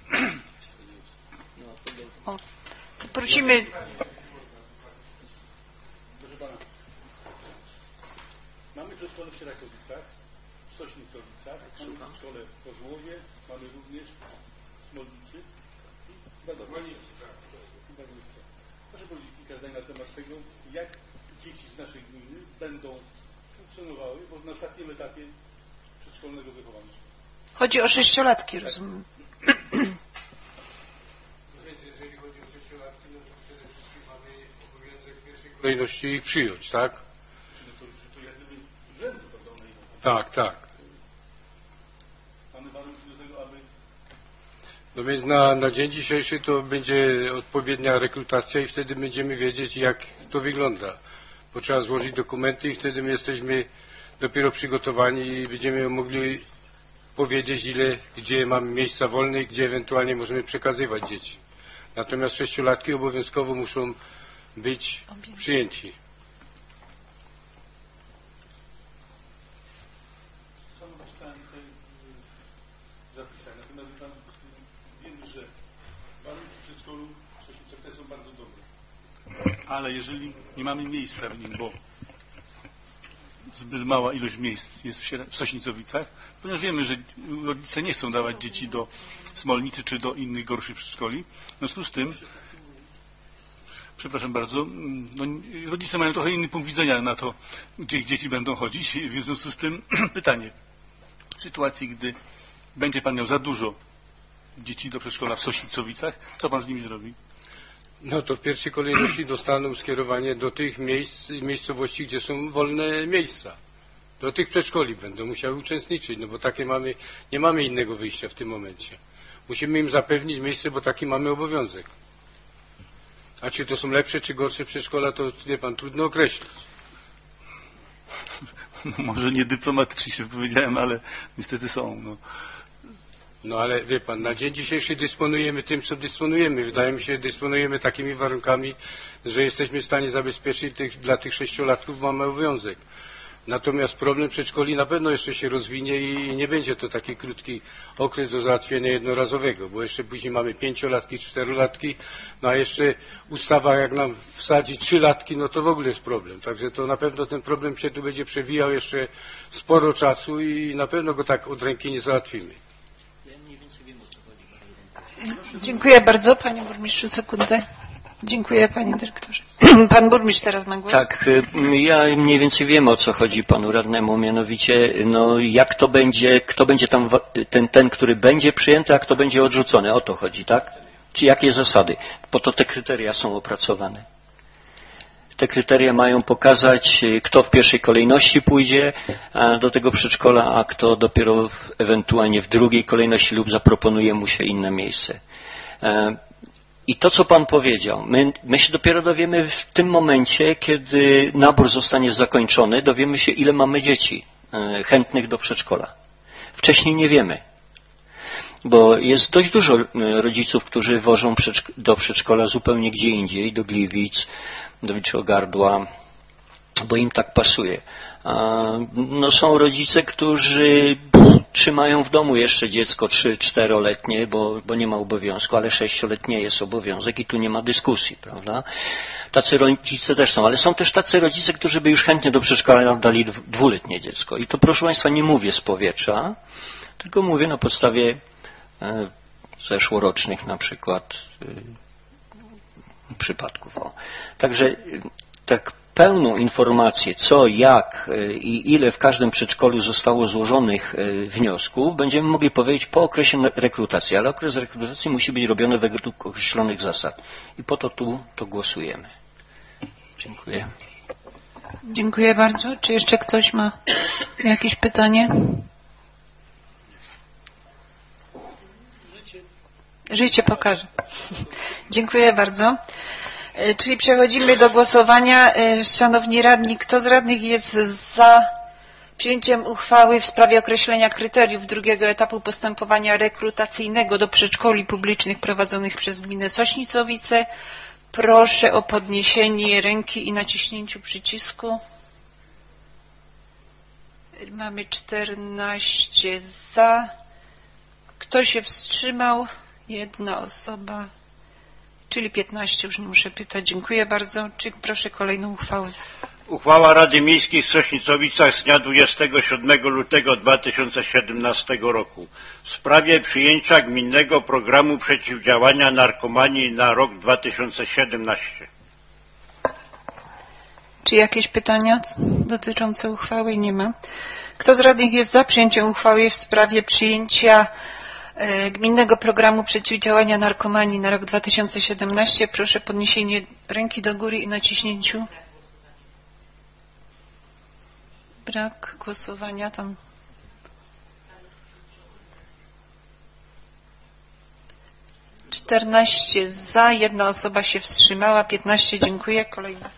O, to prosimy. Mamy przedszkole w Sierakowicach, w Sośnicowicach, mamy przedszkole w Kozłowie, mamy również w Smolnicy i Badowicach. Proszę powiedzieć kilka zdań na temat tego, jak dzieci z naszej gminy będą funkcjonowały bo na takim etapie przedszkolnego wychowania. Chodzi o sześciolatki, rozumiem. Jeżeli chodzi o sześciolatki, no to przede wszystkim mamy obowiązek w pierwszej kolejności ich przyjąć, tak? Tak, tak. Mamy warunki do tego, aby... No więc na, na dzień dzisiejszy to będzie odpowiednia rekrutacja i wtedy będziemy wiedzieć, jak to wygląda. Bo trzeba złożyć dokumenty i wtedy my jesteśmy dopiero przygotowani i będziemy mogli powiedzieć, ile, gdzie mamy miejsca wolne i gdzie ewentualnie możemy przekazywać dzieci. Natomiast sześciolatki obowiązkowo muszą być przyjęci. Natomiast pan wiemy, że warunki w przedszkolu w Sośnicowicach są bardzo dobre. Ale jeżeli nie mamy miejsca w nim, bo zbyt mała ilość miejsc jest w Sośnicowicach, ponieważ wiemy, że rodzice nie chcą dawać dzieci do Smolnicy czy do innych gorszych przedszkoli. W związku z tym, przepraszam bardzo, no, rodzice mają trochę inny punkt widzenia na to, gdzie ich dzieci będą chodzić. W związku z tym pytanie, w sytuacji, gdy będzie pan miał za dużo dzieci do przedszkola w Sośnicowicach, co pan z nimi zrobi? No to w pierwszej kolejności dostaną skierowanie do tych miejsc, miejscowości, gdzie są wolne miejsca. Do tych przedszkoli będą musiały uczestniczyć, no bo takie mamy, nie mamy innego wyjścia w tym momencie. Musimy im zapewnić miejsce, bo taki mamy obowiązek. A czy to są lepsze, czy gorsze przedszkola, to wie pan, trudno określić. No, może nie dyplomatycznie się powiedziałem, ale niestety są. No. No ale wie pan, na dzień dzisiejszy dysponujemy tym, co dysponujemy. Wydaje mi się, że dysponujemy takimi warunkami, że jesteśmy w stanie zabezpieczyć tych, dla tych sześciolatków mamy obowiązek. Natomiast problem przedszkoli na pewno jeszcze się rozwinie i nie będzie to taki krótki okres do załatwienia jednorazowego, bo jeszcze później mamy pięciolatki, czterolatki, no a jeszcze ustawa jak nam wsadzi trzylatki, no to w ogóle jest problem. Także to na pewno ten problem się tu będzie przewijał jeszcze sporo czasu i na pewno go tak od ręki nie załatwimy. Dziękuję bardzo. Panie burmistrzu, sekundę. Dziękuję, panie dyrektorze. Pan burmistrz teraz ma głos. Tak, ja mniej więcej wiem, o co chodzi panu radnemu, mianowicie, no jak to będzie, kto będzie tam, ten, ten, który będzie przyjęty, a kto będzie odrzucony, o to chodzi, tak? Czy jakie zasady? Po to te kryteria są opracowane. te kryteria mają pokazać, kto w pierwszej kolejności pójdzie do tego przedszkola, a kto dopiero w, ewentualnie w drugiej kolejności lub zaproponuje mu się inne miejsce. I to, co Pan powiedział, my, my się dopiero dowiemy w tym momencie, kiedy nabór zostanie zakończony, dowiemy się, ile mamy dzieci chętnych do przedszkola. Wcześniej nie wiemy, bo jest dość dużo rodziców, którzy wożą do przedszkola zupełnie gdzie indziej, do Gliwic, do Wilczogardła, bo im tak pasuje. No, są rodzice, którzy trzymają w domu jeszcze dziecko trzy czteroletnie, bo, bo nie ma obowiązku, ale sześcioletnie jest obowiązek i tu nie ma dyskusji, prawda? Tacy rodzice też są, ale są też tacy rodzice, którzy by już chętnie do przedszkola dali dwuletnie dziecko. I to, proszę Państwa, nie mówię z powietrza, tylko mówię na podstawie e, zeszłorocznych na przykład e, przypadków. O. Także tak pełną informację, co, jak i ile w każdym przedszkolu zostało złożonych wniosków, będziemy mogli powiedzieć po okresie rekrutacji, ale okres rekrutacji musi być robiony według określonych zasad. I po to tu to głosujemy. Dziękuję. Dziękuję bardzo. Czy jeszcze ktoś ma jakieś pytanie? Życie pokaże. Dziękuję bardzo. Czyli przechodzimy do głosowania. Szanowni radni, kto z radnych jest za przyjęciem uchwały w sprawie określenia kryteriów drugiego etapu postępowania rekrutacyjnego do przedszkoli publicznych prowadzonych przez gminę Sośnicowice? Proszę o podniesienie ręki i naciśnięciu przycisku. Mamy czternaście za. Kto się wstrzymał? Jedna osoba. Czyli piętnaście, już nie muszę pytać. Dziękuję bardzo. Czy proszę kolejną uchwałę. Uchwała Rady Miejskiej w Sośnicowicach z dnia dwudziestego siódmego lutego dwa tysiące siedemnastego roku w sprawie przyjęcia gminnego programu przeciwdziałania narkomanii na rok dwa tysiące siedemnasty. Czy jakieś pytania dotyczące uchwały? Nie ma. Kto z radnych jest za przyjęciem uchwały w sprawie przyjęcia Gminnego Programu Przeciwdziałania Narkomanii na rok dwa tysiące siedemnasty? Proszę podniesienie ręki do góry i naciśnięciu. Brak głosowania tam. czternaście za, jedna osoba się wstrzymała, piętnaście dziękuję. Kolejna.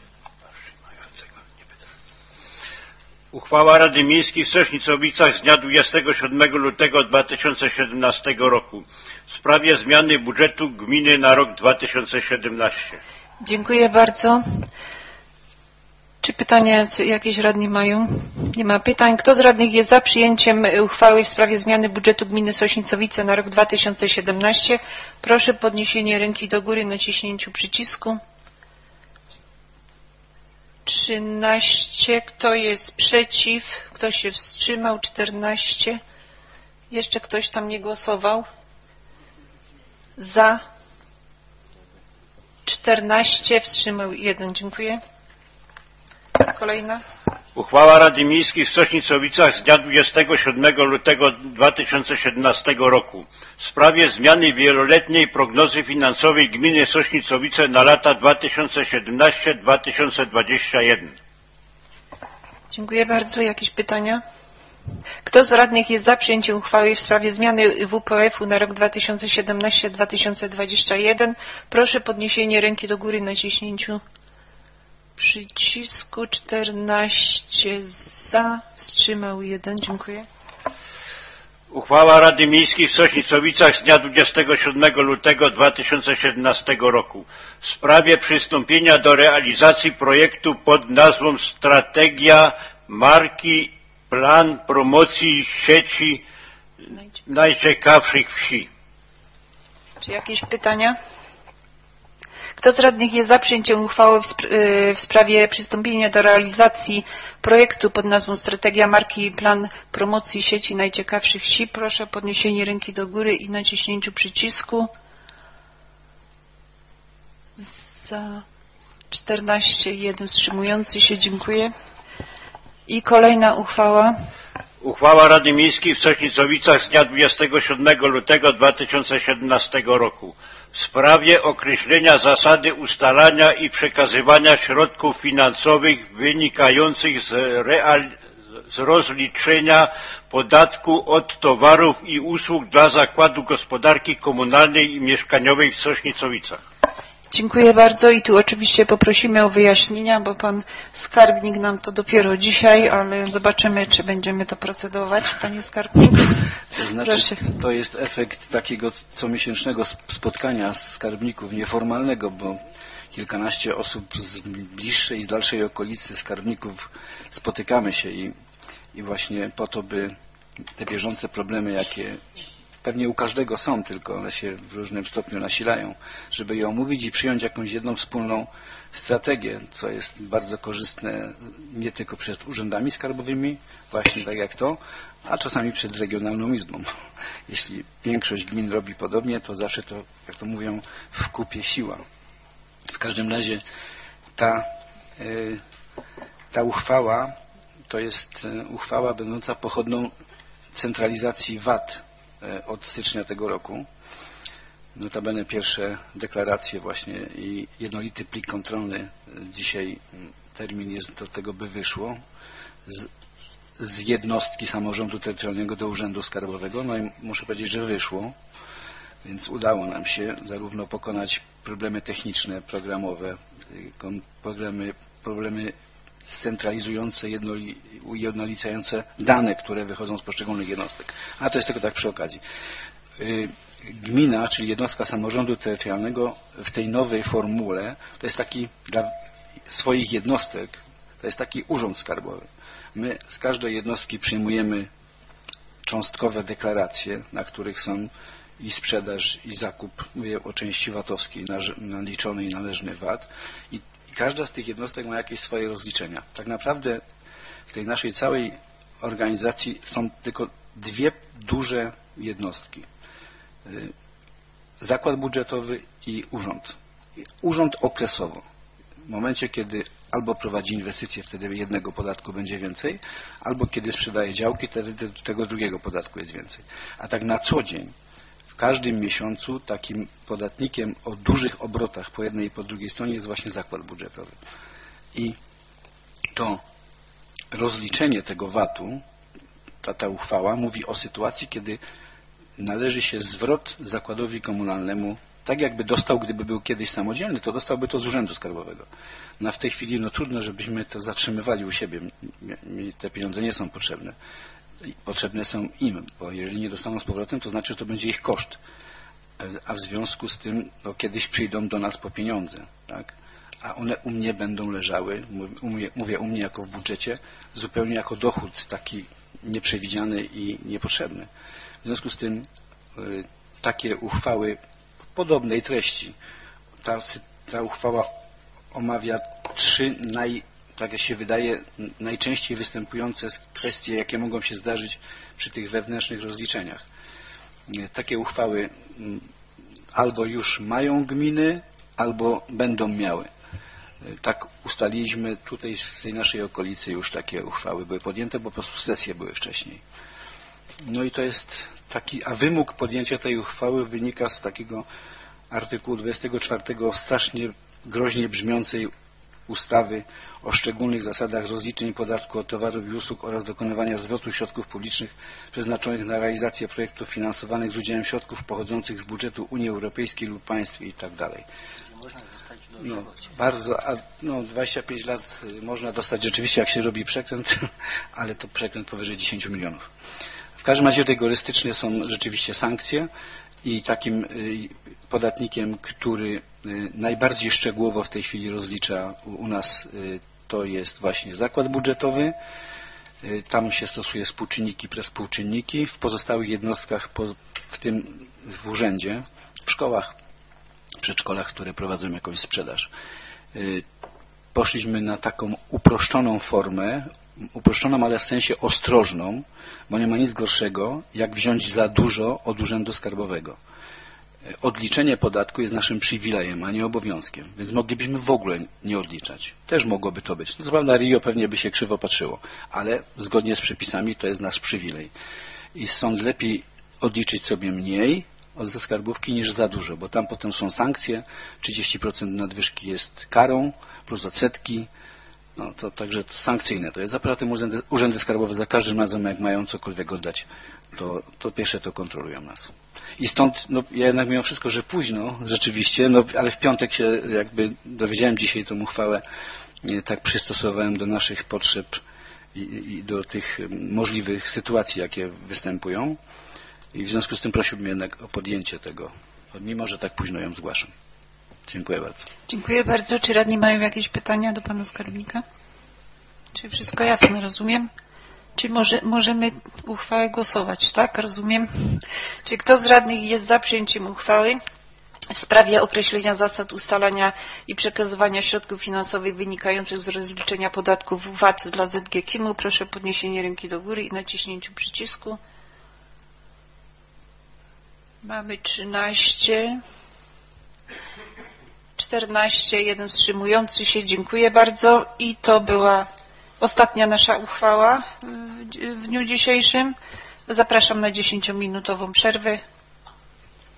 Uchwała Rady Miejskiej w Sośnicowicach z dnia dwudziestego siódmego lutego dwa tysiące siedemnastego roku w sprawie zmiany budżetu gminy na rok dwa tysiące siedemnasty. Dziękuję bardzo. Czy pytania jakieś radni mają? Nie ma pytań. Kto z radnych jest za przyjęciem uchwały w sprawie zmiany budżetu gminy Sośnicowice na rok dwa tysiące siedemnasty? Proszę podniesienie ręki do góry, naciśnięciu przycisku. trzynaście. Kto jest przeciw? Kto się wstrzymał? czternaście. Jeszcze ktoś tam nie głosował? Za. czternaście. Wstrzymał jeden. Dziękuję. Kolejna. Uchwała Rady Miejskiej w Sośnicowicach z dnia dwudziestego siódmego lutego dwa tysiące siedemnastego roku w sprawie zmiany wieloletniej prognozy finansowej gminy Sośnicowice na lata dwa tysiące siedemnasty do dwa tysiące dwudziestego pierwszego. Dziękuję bardzo. Jakieś pytania? Kto z radnych jest za przyjęciem uchwały w sprawie zmiany W P F u na rok dwa tysiące siedemnasty do dwa tysiące dwudziestego pierwszego? Proszę podniesienie ręki do góry, naciśnięciu przycisku. czternaście za, wstrzymał jeden. Dziękuję. Uchwała Rady Miejskiej w Sośnicowicach z dnia dwudziestego siódmego lutego dwa tysiące siedemnastego roku w sprawie przystąpienia do realizacji projektu pod nazwą Strategia Marki Plan Promocji Sieci Najciekawszych Wsi. Czy jakieś pytania? Kto z radnych jest za przyjęciem uchwały w, sp w sprawie przystąpienia do realizacji projektu pod nazwą Strategia Marki i Plan Promocji Sieci Najciekawszych Wsi? Proszę o podniesienie ręki do góry i naciśnięciu przycisku. Za czternaście, jeden wstrzymujący się. Dziękuję. I kolejna uchwała. Uchwała Rady Miejskiej w Sośnicowicach z dnia dwudziestego siódmego lutego dwa tysiące siedemnastego roku w sprawie określenia zasady ustalania i przekazywania środków finansowych wynikających z, real, z rozliczenia podatku od towarów i usług dla Zakładu Gospodarki Komunalnej i Mieszkaniowej w Sośnicowicach. Dziękuję bardzo i tu oczywiście poprosimy o wyjaśnienia, bo pan skarbnik nam to dopiero dzisiaj, ale zobaczymy, czy będziemy to procedować. Panie skarbniku, to znaczy, proszę. To jest efekt takiego comiesięcznego spotkania skarbników nieformalnego, bo kilkanaście osób z bliższej i z dalszej okolicy skarbników spotykamy się i, i właśnie po to, by te bieżące problemy, jakie pewnie u każdego są, tylko one się w różnym stopniu nasilają, żeby je omówić i przyjąć jakąś jedną wspólną strategię, co jest bardzo korzystne nie tylko przed urzędami skarbowymi, właśnie tak jak to, a czasami przed regionalną izbą. Jeśli większość gmin robi podobnie, to zawsze to, jak to mówią, w kupie siła. W każdym razie ta, yy, ta uchwała to jest uchwała będąca pochodną centralizacji V A T od stycznia tego roku. Notabene pierwsze deklaracje właśnie i jednolity plik kontrolny. Dzisiaj termin jest do tego, by wyszło z, z jednostki samorządu terytorialnego do urzędu skarbowego. No i muszę powiedzieć, że wyszło, więc udało nam się zarówno pokonać problemy techniczne, programowe, problemy, problemy centralizujące, ujednolicające dane, które wychodzą z poszczególnych jednostek. A to jest tylko tak przy okazji. Gmina, czyli jednostka samorządu terytorialnego w tej nowej formule, to jest taki dla swoich jednostek, to jest taki urząd skarbowy. My z każdej jednostki przyjmujemy cząstkowe deklaracje, na których są i sprzedaż, i zakup, mówię o części vatowskiej, naliczony i należny V A T. I każda z tych jednostek ma jakieś swoje rozliczenia. Tak naprawdę w tej naszej całej organizacji są tylko dwie duże jednostki. Zakład budżetowy i urząd. Urząd okresowo. W momencie, kiedy albo prowadzi inwestycje, wtedy jednego podatku będzie więcej, albo kiedy sprzedaje działki, wtedy tego drugiego podatku jest więcej. A tak na co dzień, w każdym miesiącu takim podatnikiem o dużych obrotach po jednej i po drugiej stronie jest właśnie zakład budżetowy. I to rozliczenie tego V A T-u, ta, ta uchwała mówi o sytuacji, kiedy należy się zwrot zakładowi komunalnemu, tak jakby dostał, gdyby był kiedyś samodzielny, to dostałby to z urzędu skarbowego. No w tej chwili no trudno, żebyśmy to zatrzymywali u siebie. Mi te pieniądze nie są potrzebne. Potrzebne są im, bo jeżeli nie dostaną z powrotem, to znaczy, że to będzie ich koszt. A w związku z tym no, kiedyś przyjdą do nas po pieniądze, tak? A one u mnie będą leżały, mówię, mówię u mnie jako w budżecie, zupełnie jako dochód taki nieprzewidziany i niepotrzebny. W związku z tym y, takie uchwały podobnej treści. Ta, ta uchwała omawia trzy naj, tak jak się wydaje, najczęściej występujące kwestie, jakie mogą się zdarzyć przy tych wewnętrznych rozliczeniach. Takie uchwały albo już mają gminy, albo będą miały. Tak ustaliliśmy tutaj w tej naszej okolicy, już takie uchwały były podjęte, bo po prostu sesje były wcześniej. No i to jest taki, a wymóg podjęcia tej uchwały wynika z takiego artykułu dwudziestego czwartego strasznie groźnie brzmiącej ustawy o szczególnych zasadach rozliczeń podatku od towarów i usług oraz dokonywania zwrotu środków publicznych przeznaczonych na realizację projektów finansowanych z udziałem środków pochodzących z budżetu Unii Europejskiej lub państw i tak dalej. No, bardzo, a no, dwadzieścia pięć lat można dostać rzeczywiście, jak się robi przekręt, ale to przekręt powyżej dziesięć milionów. W każdym razie rygorystyczne są rzeczywiście sankcje i takim podatnikiem, który najbardziej szczegółowo w tej chwili rozlicza u nas, to jest właśnie zakład budżetowy. Tam się stosuje współczynniki przez współczynniki. W pozostałych jednostkach, w tym w urzędzie, w szkołach, przedszkolach, które prowadzą jakąś sprzedaż, poszliśmy na taką uproszczoną formę, uproszczoną, ale w sensie ostrożną, bo nie ma nic gorszego, jak wziąć za dużo od urzędu skarbowego. Odliczenie podatku jest naszym przywilejem, a nie obowiązkiem, więc moglibyśmy w ogóle nie odliczać. Też mogłoby to być. No, co prawda R I O pewnie by się krzywo patrzyło, ale zgodnie z przepisami to jest nasz przywilej. I stąd lepiej odliczyć sobie mniej ze skarbówki niż za dużo, bo tam potem są sankcje, trzydzieści procent nadwyżki jest karą, plus odsetki, no to także to sankcyjne to jest. Zapewne tym urzędy, urzędy skarbowe za każdym razem, jak mają cokolwiek oddać, to, to pierwsze to kontrolują nas. I stąd, no ja jednak mimo wszystko, że późno, rzeczywiście, no ale w piątek się jakby dowiedziałem dzisiaj tą uchwałę, nie, tak przystosowałem do naszych potrzeb i, i do tych możliwych sytuacji, jakie występują. I w związku z tym prosiłbym jednak o podjęcie tego, mimo że tak późno ją zgłaszam. Dziękuję bardzo. Dziękuję bardzo. Czy radni mają jakieś pytania do pana skarbnika? Czy wszystko jasne, rozumiem? Czy może, możemy uchwałę głosować, tak? Rozumiem. Czy kto z radnych jest za przyjęciem uchwały w sprawie określenia zasad ustalania i przekazywania środków finansowych wynikających z rozliczenia podatków V A T dla Z G K I M-u? Proszę o podniesienie ręki do góry i naciśnięciu przycisku. Mamy trzynaście, czternaście, jeden wstrzymujący się. Dziękuję bardzo. I to była ostatnia nasza uchwała w dniu dzisiejszym. Zapraszam na dziesięciominutową przerwę.